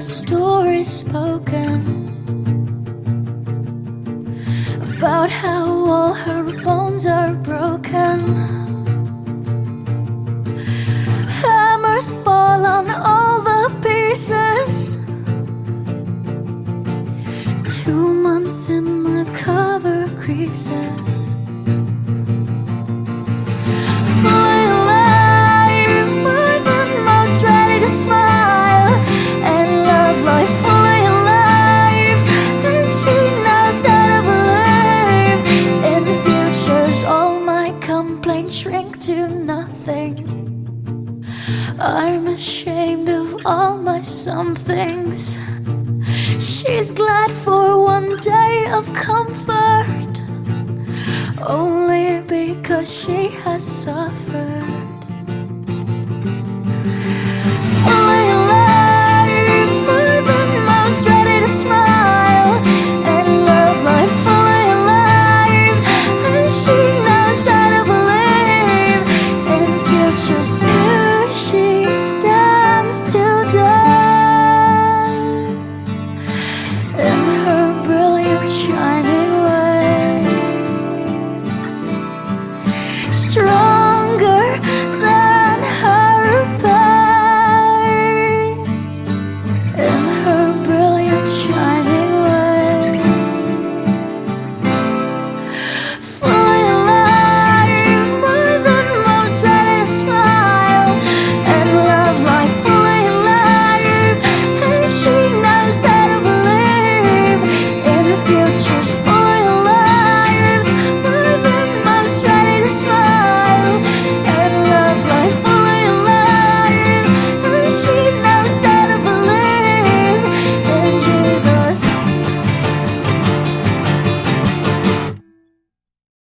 story spoken about how all her bones are broken. Hammers fall on all the pieces. 2 months in the cover creases. Fully alive, more than most, ready to smile and love life. Fully alive, and she knows how to believe in futures. All my complaints shrink to nothing. I'm ashamed of all my somethings. She's glad for one day of comfort, only because she has suffered.